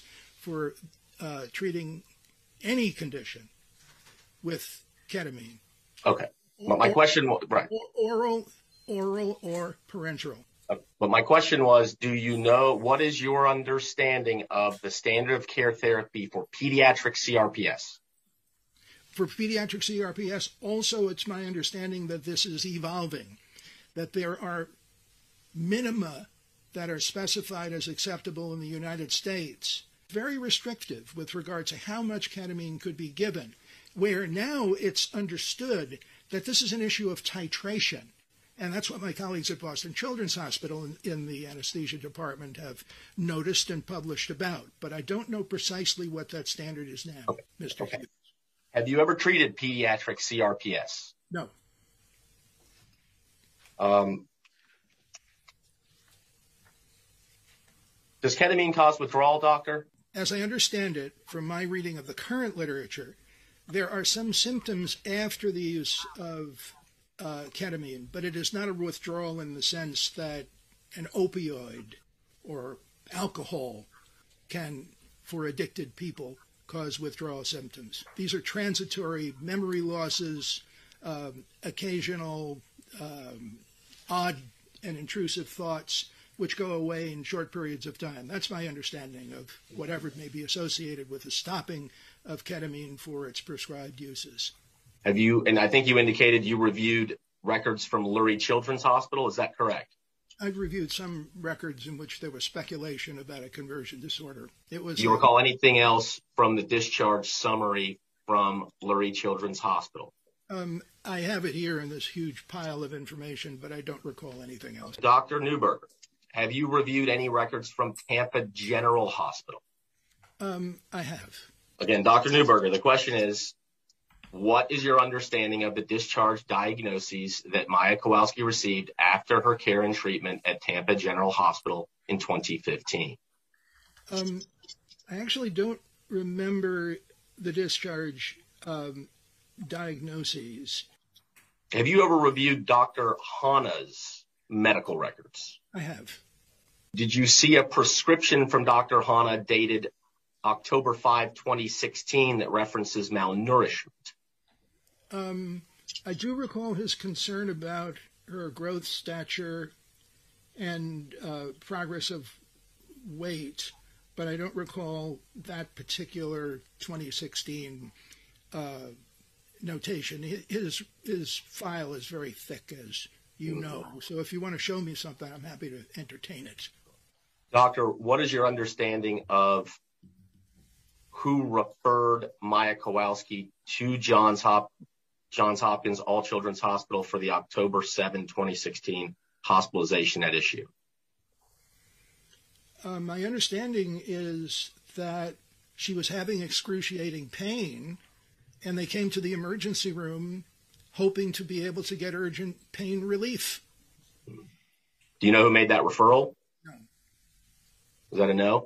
for treating any condition with ketamine. Okay. But my question was, right. Oral or parenteral. But my question was, do you know, what is your understanding of the standard of care therapy for pediatric CRPS? For pediatric CRPS, also it's my understanding that this is evolving, that there are minima that are specified as acceptable in the United States, very restrictive with regard to how much ketamine could be given, where now it's understood that this is an issue of titration. And that's what my colleagues at Boston Children's Hospital in the anesthesia department have noticed and published about. But I don't know precisely what that standard is now, Mr. Hughes. Have you ever treated pediatric CRPS? No. Does ketamine cause withdrawal, doctor? As I understand it, from my reading of the current literature, there are some symptoms after the use of ketamine, but it is not a withdrawal in the sense that an opioid or alcohol can, for addicted people, cause withdrawal symptoms. These are transitory memory losses, occasional odd and intrusive thoughts, which go away in short periods of time. That's my understanding of whatever may be associated with the stopping of ketamine for its prescribed uses. Have you, and I think you indicated you reviewed records from Lurie Children's Hospital, is that correct? I've reviewed some records in which there was speculation about a conversion disorder. It was. Do you recall anything else from the discharge summary from Lurie Children's Hospital? I have it here in this huge pile of information, but I don't recall anything else. Dr. Newberger, have you reviewed any records from Tampa General Hospital? I have. Again, Dr. Newberger, the question is, what is your understanding of the discharge diagnoses that Maya Kowalski received after her care and treatment at Tampa General Hospital in 2015? I actually don't remember the discharge diagnoses. Have you ever reviewed Dr. Hana's medical records? I have. Did you see a prescription from Dr. Hana dated October 5, 2016 that references malnourishment? I do recall his concern about her growth, stature, and progress of weight, but I don't recall that particular 2016 notation. His file is very thick, as you know, so if you want to show me something, I'm happy to entertain it. Doctor, what is your understanding of who referred Maya Kowalski to Johns Hopkins All Children's Hospital for the October 7, 2016 hospitalization at issue? My understanding is that she was having excruciating pain, and they came to the emergency room hoping to be able to get urgent pain relief. Do you know who made that referral? No. Is that a no?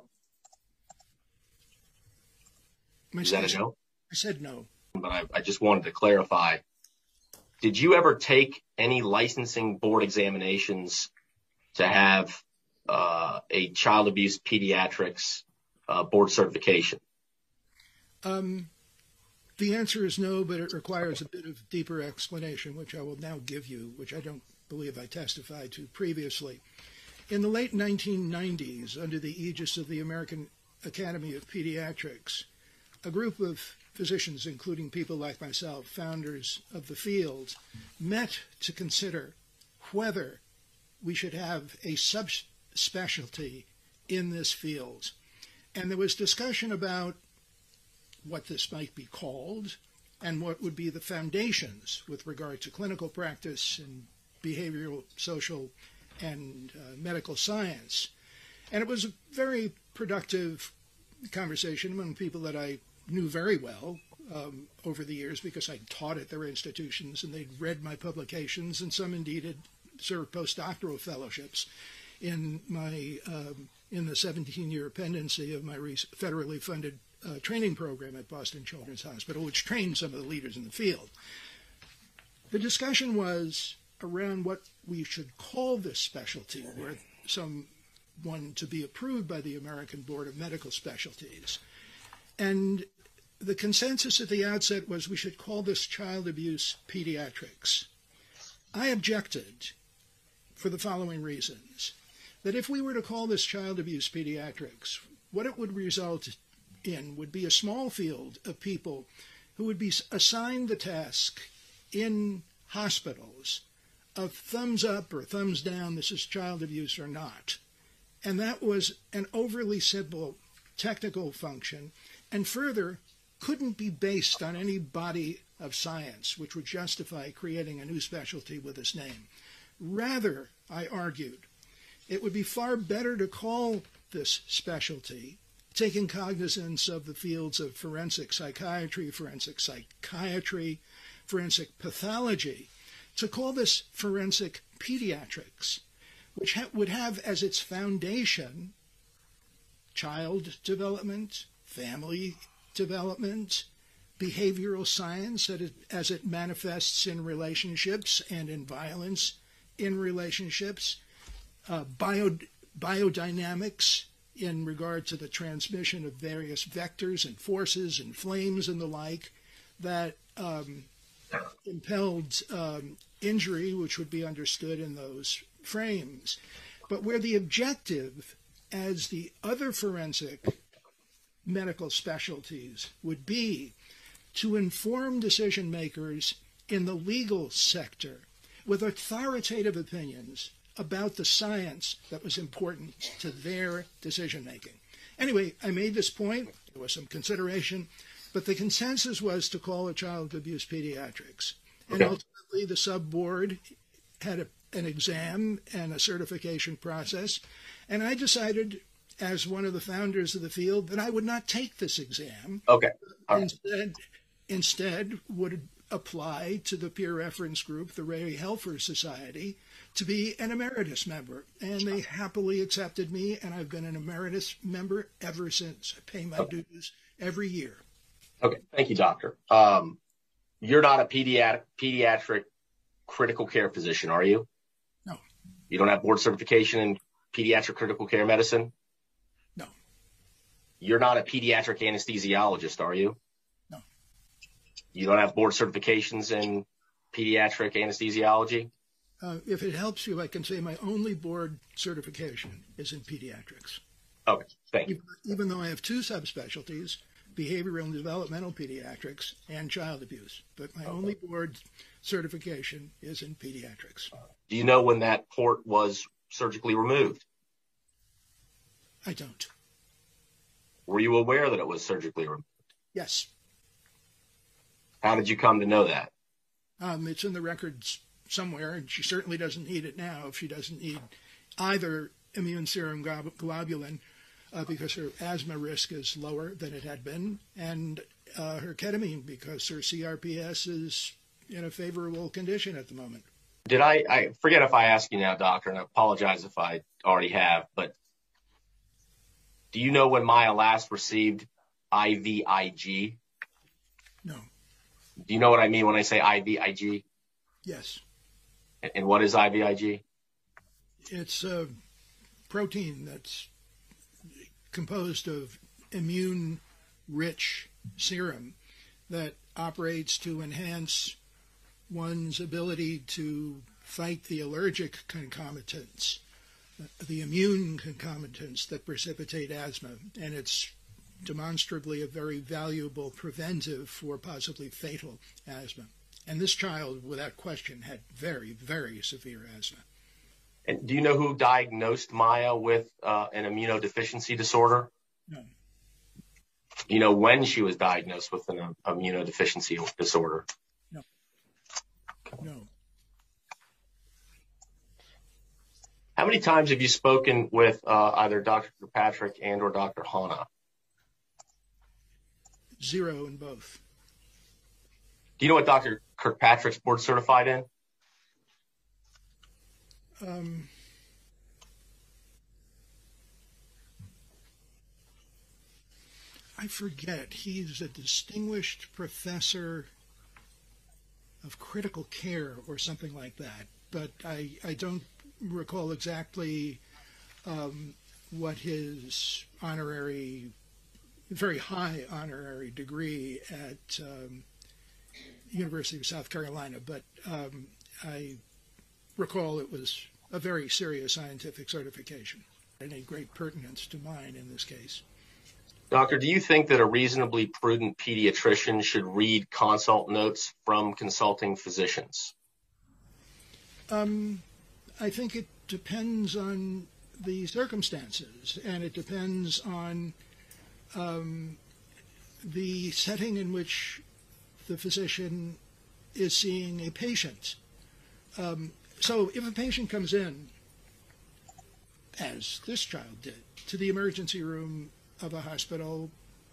Is that a no? I said no. But I just wanted to clarify. Did you ever take any licensing board examinations to have a child abuse pediatrics board certification? The answer is no, but it requires a bit of deeper explanation, which I will now give you, which I don't believe I testified to previously. In the late 1990s, under the aegis of the American Academy of Pediatrics, a group of physicians, including people like myself, founders of the field, met to consider whether we should have a subspecialty in this field. And there was discussion about what this might be called and what would be the foundations with regard to clinical practice and behavioral, social, and medical science. And it was a very productive conversation among people that I knew very well over the years because I taught at their institutions and they'd read my publications, and some indeed had served postdoctoral fellowships in my in the 17-year pendency of my federally funded training program at Boston Children's Hospital, which trained some of the leaders in the field. The discussion was around what we should call this specialty, where some one to be approved by the American Board of Medical Specialties. And the consensus at the outset was we should call this child abuse pediatrics. I objected for the following reasons. That if we were to call this child abuse pediatrics, what it would result in would be a small field of people who would be assigned the task in hospitals of thumbs up or thumbs down, this is child abuse or not. And that was an overly simple technical function, and further, couldn't be based on any body of science which would justify creating a new specialty with this name. Rather, I argued, it would be far better to call this specialty, taking cognizance of the fields of forensic psychiatry, forensic pathology, to call this forensic pediatrics, which would have as its foundation child development, family development, behavioral science as it manifests in relationships and in violence in relationships, biodynamics in regard to the transmission of various vectors and forces and flames and the like that impelled injury, which would be understood in those frames. But where the objective, as the other forensic medical specialties would be, to inform decision makers in the legal sector with authoritative opinions about the science that was important to their decision making. Anyway, I made this point. There was some consideration, but the consensus was to call it child abuse pediatrics. And ultimately, the sub-board had an exam and a certification process, and I decided, as one of the founders of the field, that I would not take this exam. Okay. Instead would apply to the peer reference group, the Ray Helfer Society, to be an emeritus member. And they happily accepted me, and I've been an emeritus member ever since. I pay my dues every year. Okay. Thank you, doctor. You're not a pediatric critical care physician, are you? No. You don't have board certification in pediatric critical care medicine? No. You're not a pediatric anesthesiologist, are you? No. You don't have board certifications in pediatric anesthesiology? If it helps you, I can say my only board certification is in pediatrics. Okay, thank you. Even though I have two subspecialties, behavioral and developmental pediatrics and child abuse. But my only board certification is in pediatrics. Do you know when that port was surgically removed? I don't. Were you aware that it was surgically removed? Yes. How did you come to know that? It's in the records somewhere, and she certainly doesn't need it now if she doesn't need either immune serum globulin because her asthma risk is lower than it had been, and her ketamine because her CRPS is in a favorable condition at the moment. Did I forget if I asked you now, doctor, and I apologize if I already have, but do you know when Maya last received IVIG? No. Do you know what I mean when I say IVIG? Yes. And what is IVIG? It's a protein that's composed of immune-rich serum that operates to enhance one's ability to fight the allergic concomitants, the immune concomitants that precipitate asthma, and it's demonstrably a very valuable preventive for possibly fatal asthma. And this child, without question, had very, very severe asthma. And do you know who diagnosed Maya with an immunodeficiency disorder? No. Do you know when she was diagnosed with an immunodeficiency disorder? No. No. How many times have you spoken with either Dr. Kirkpatrick and or Dr. Hanna? 0 in both. Do you know what Dr. Kirkpatrick's board certified in? I forget. He's a distinguished professor of critical care or something like that, but I don't recall exactly. what his very high honorary degree at University of South Carolina, but I recall it was a very serious scientific certification and a great pertinence to mine in this case. Doctor, do you think that a reasonably prudent pediatrician should read consult notes from consulting physicians? I think it depends on the circumstances, and it depends on the setting in which the physician is seeing a patient. So if a patient comes in, as this child did, to the emergency room of a hospital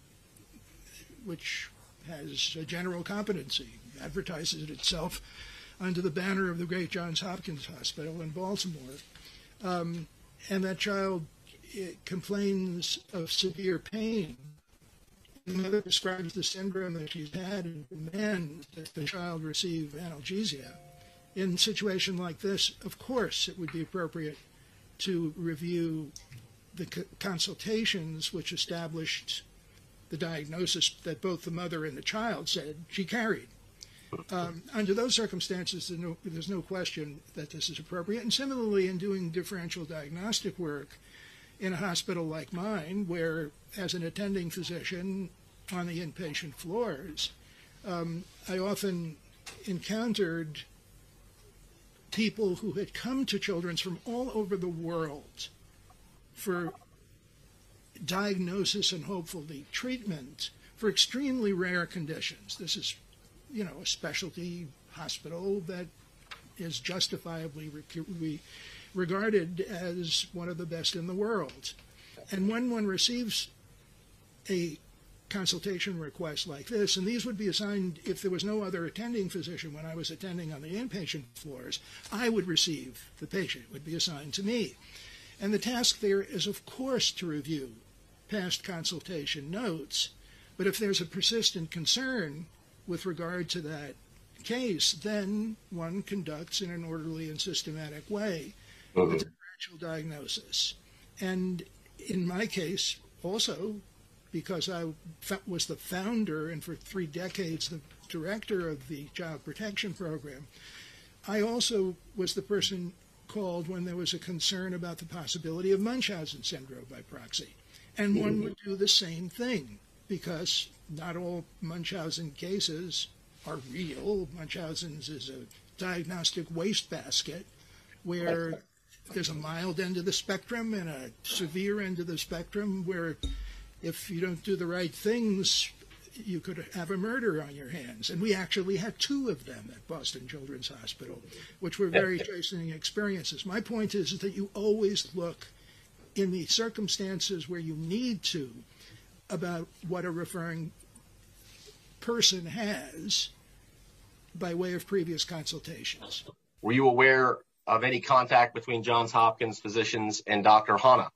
which has a general competency, advertises itself under the banner of the great Johns Hopkins Hospital in Baltimore, and that child complains of severe pain, the mother describes the syndrome that she's had and demands that the child receive analgesia. In a situation like this, of course, it would be appropriate to review the consultations which established the diagnosis that both the mother and the child said she carried. Under those circumstances, there's no question that this is appropriate. And similarly, in doing differential diagnostic work in a hospital like mine, where as an attending physician on the inpatient floors, I often encountered people who had come to Children's from all over the world for diagnosis and hopefully treatment for extremely rare conditions. This is, a specialty hospital that is justifiably regarded as one of the best in the world. And when one receives a consultation request like this, and these would be assigned if there was no other attending physician when I was attending on the inpatient floors, I would receive the patient. It would be assigned to me. And the task there is, of course, to review past consultation notes, but if there's a persistent concern with regard to that case, then one conducts in an orderly and systematic way a differential diagnosis. And in my case, also, because I was the founder and for 3 decades the director of the Child Protection Program, I also was the person called when there was a concern about the possibility of Munchausen syndrome by proxy. And one would do the same thing, because not all Munchausen cases are real. Munchausen's is a diagnostic wastebasket where there's a mild end of the spectrum and a severe end of the spectrum where if you don't do the right things, you could have a murder on your hands. And we actually had 2 of them at Boston Children's Hospital, which were very chastening experiences. My point is that you always look in the circumstances where you need to about what a referring person has by way of previous consultations. Were you aware of any contact between Johns Hopkins physicians and Dr. Hanna?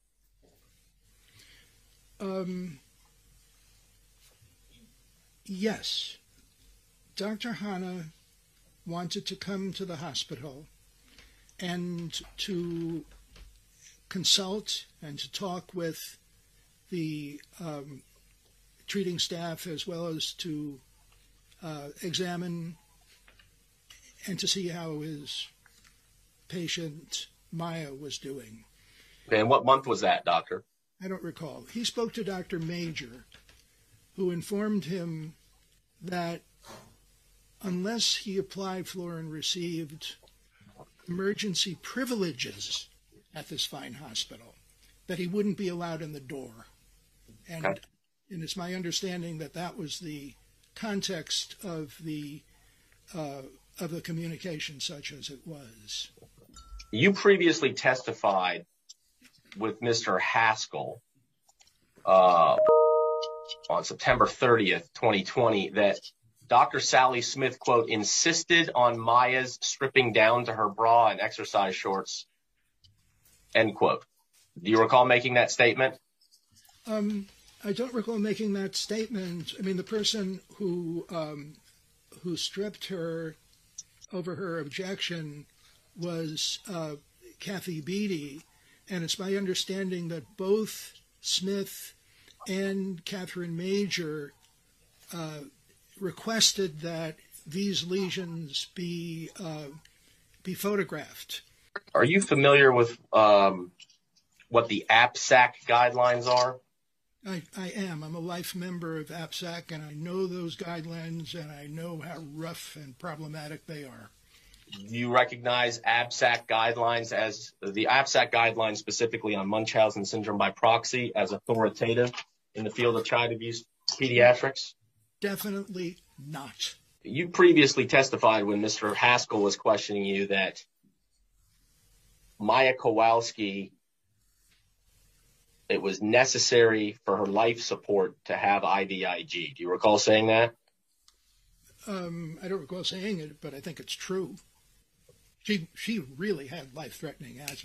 Yes. Dr. Hanna wanted to come to the hospital and to consult and to talk with the treating staff, as well as to examine and to see how his patient Maya was doing. And what month was that, doctor? I don't recall. He spoke to Dr. Major, who informed him that unless he applied for and received emergency privileges at this fine hospital, that he wouldn't be allowed in the door. And it's my understanding that that was the context of the communication, such as it was. You previously testified with Mr. Haskell on September 30th, 2020, that Dr. Sally Smith, quote, insisted on Maya's stripping down to her bra and exercise shorts, end quote. Do you recall making that statement? I don't recall making that statement. I mean, the person who stripped her over her objection was Kathy Beatty, And it's my understanding that both Smith and Catherine Major requested that these lesions be photographed. Are you familiar with what the APSAC guidelines are? I am. I'm a life member of APSAC, and I know those guidelines, and I know how rough and problematic they are. Do you recognize APSAC guidelines as the APSAC guidelines specifically on Munchausen syndrome by proxy as authoritative in the field of child abuse pediatrics? Definitely not. You previously testified when Mr. Haskell was questioning you that Maya Kowalski, it was necessary for her life support to have IVIG. Do you recall saying that? I don't recall saying it, but I think it's true. She really had life-threatening asthma.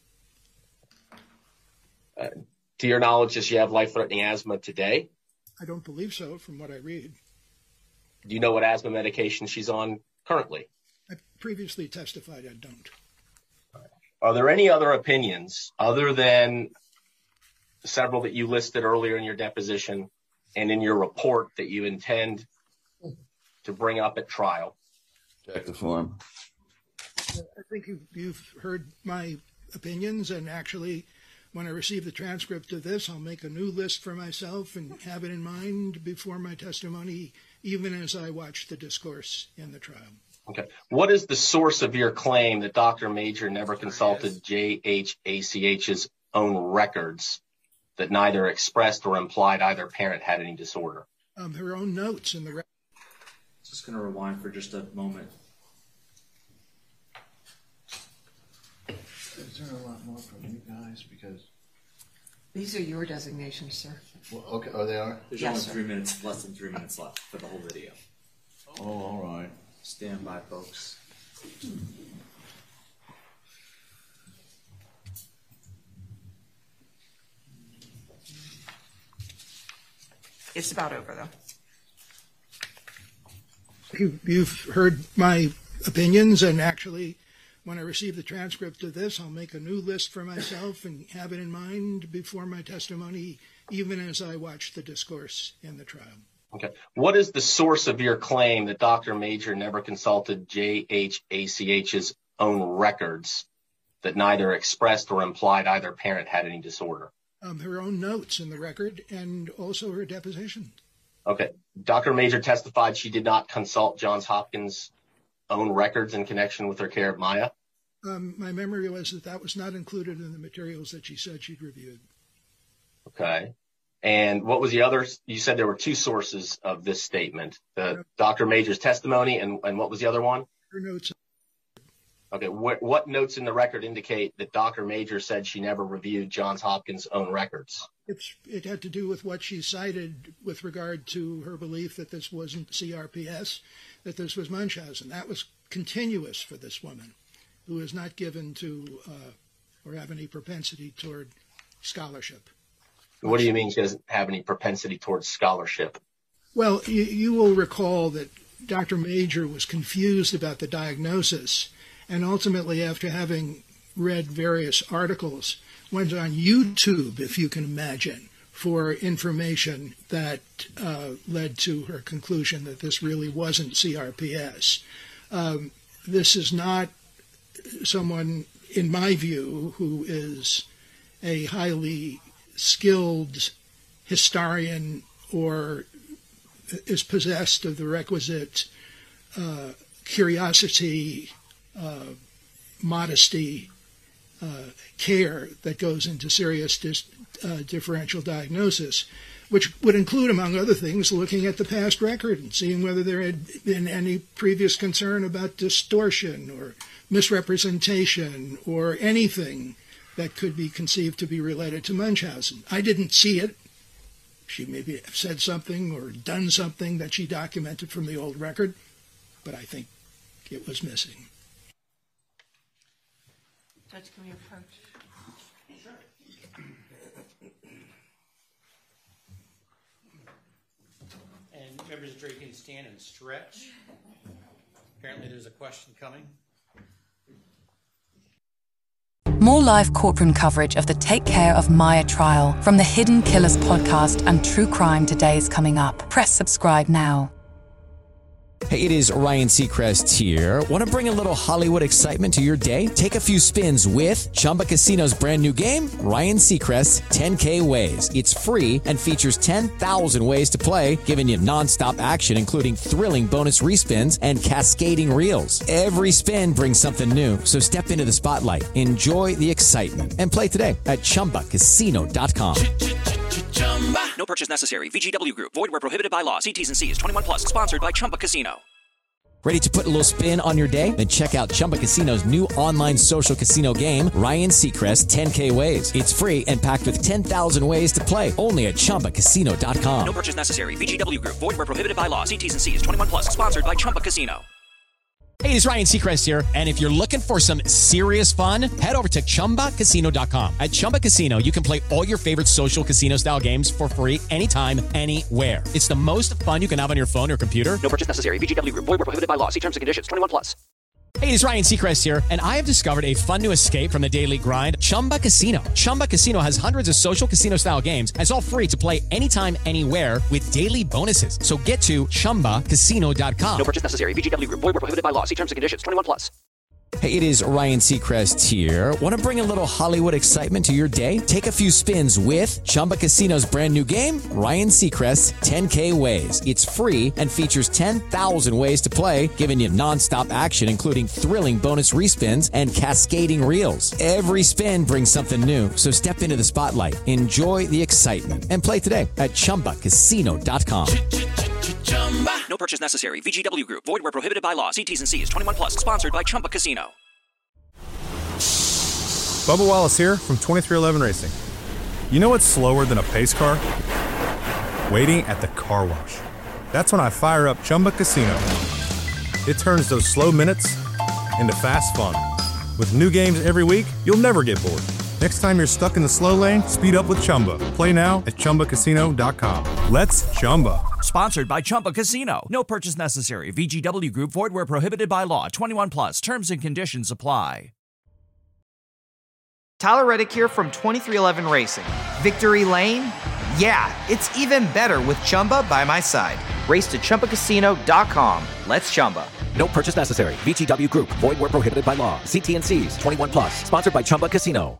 To your knowledge, does she have life-threatening asthma today? I don't believe so, from what I read. Do you know what asthma medication she's on currently? I previously testified I don't. Are there any other opinions other than several that you listed earlier in your deposition and in your report that you intend to bring up at trial? Check the form. I think you've heard my opinions, and actually, when I receive the transcript of this, I'll make a new list for myself and have it in mind before my testimony, even as I watch the discourse in the trial. Okay. What is the source of your claim that Dr. Major never consulted JHACH's own records that neither expressed or implied either parent had any disorder? Her own notes in the record. Just going to rewind for just a moment. Is there a lot more from you guys? Because these are your designations, sir. Well, okay, oh, they are? There's only 3 minutes, less than 3 minutes left for the whole video. Oh, all right. Stand by, folks. It's about over, though. You've heard my opinions, and actually, when I receive the transcript of this, I'll make a new list for myself and have it in mind before my testimony, even as I watch the discourse in the trial. Okay. What is the source of your claim that Dr. Major never consulted JHACH's own records that neither expressed or implied either parent had any disorder? Her own notes in the record and also her deposition. Okay. Dr. Major testified she did not consult Johns Hopkins' own records in connection with her care of Maya? My memory was that was not included in the materials that she said she'd reviewed. Okay. And what was the other? You said there were two sources of this statement, Dr. Major's testimony and what was the other one? Her notes. Okay. What notes in the record indicate that Dr. Major said she never reviewed Johns Hopkins' own records? It had to do with what she cited with regard to her belief that this wasn't CRPS, that this was Munchausen. That was continuous for this woman, who is not given to or have any propensity toward scholarship. What do you mean she doesn't have any propensity towards scholarship? Well, you will recall that Dr. Major was confused about the diagnosis, and ultimately, after having read various articles, went on YouTube, if you can imagine, for information that led to her conclusion that this really wasn't CRPS. This is not someone, in my view, who is a highly skilled historian or is possessed of the requisite curiosity, modesty, care that goes into serious differential diagnosis, which would include, among other things, looking at the past record and seeing whether there had been any previous concern about distortion or misrepresentation or anything that could be conceived to be related to Munchausen. I didn't see it. She maybe said something or done something that she documented from the old record, but I think it was missing. Judge, can we approach? Sure. And members of the jury can stand and stretch. Apparently there's a question coming. More live courtroom coverage of the Take Care of Maya trial from the Hidden Killers podcast and True Crime Today is coming up. Press subscribe now. Hey, it is Ryan Seacrest here. Want to bring a little Hollywood excitement to your day? Take a few spins with Chumba Casino's brand new game, Ryan Seacrest's 10K Ways. It's free and features 10,000 ways to play, giving you nonstop action, including thrilling bonus respins and cascading reels. Every spin brings something new, so step into the spotlight, enjoy the excitement, and play today at ChumbaCasino.com. No purchase necessary. VGW Group. Void where prohibited by law. See T's and C's. 21 plus. Sponsored by Chumba Casino. Ready to put a little spin on your day? Then check out Chumba Casino's new online social casino game, Ryan Seacrest 10K Ways. It's free and packed with 10,000 ways to play. Only at ChumbaCasino.com. No purchase necessary. VGW Group. Void where prohibited by law. See T's and C's. 21 plus. Sponsored by Chumba Casino. Hey, it's Ryan Seacrest here. And if you're looking for some serious fun, head over to ChumbaCasino.com. At Chumba Casino, you can play all your favorite social casino-style games for free anytime, anywhere. It's the most fun you can have on your phone or computer. No purchase necessary. VGW Group. Void where prohibited by law. See terms and conditions. 21 plus. Hey, it's Ryan Seacrest here, and I have discovered a fun new escape from the daily grind, Chumba Casino. Chumba Casino has hundreds of social casino-style games, and it's all free to play anytime, anywhere with daily bonuses. So get to ChumbaCasino.com. No purchase necessary. VGW Group. Void where prohibited by law. See terms and conditions. 21 plus. Hey, it is Ryan Seacrest here. Want to bring a little Hollywood excitement to your day? Take a few spins with Chumba Casino's brand new game, Ryan Seacrest's 10K Ways. It's free and features 10,000 ways to play, giving you nonstop action, including thrilling bonus respins and cascading reels. Every spin brings something new, so step into the spotlight, enjoy the excitement, and play today at ChumbaCasino.com. No purchase necessary. VGW Group. Void where prohibited by law. See T's and C's. 21 plus. Sponsored by Chumba Casino. Bubba Wallace here from 2311 Racing. You know what's slower than a pace car? Waiting at the car wash. That's when I fire up Chumba Casino. It turns those slow minutes into fast fun. With new games every week, you'll never get bored. Next time you're stuck in the slow lane, speed up with Chumba. Play now at ChumbaCasino.com. Let's Chumba. Sponsored by Chumba Casino. No purchase necessary. VGW Group. Void where prohibited by law. 21 plus. Terms and conditions apply. Tyler Reddick here from 2311 Racing. Victory Lane? Yeah, it's even better with Chumba by my side. Race to ChumbaCasino.com. Let's Chumba. No purchase necessary. VGW Group. Void where prohibited by law. See T's and C's. 21 plus. Sponsored by Chumba Casino.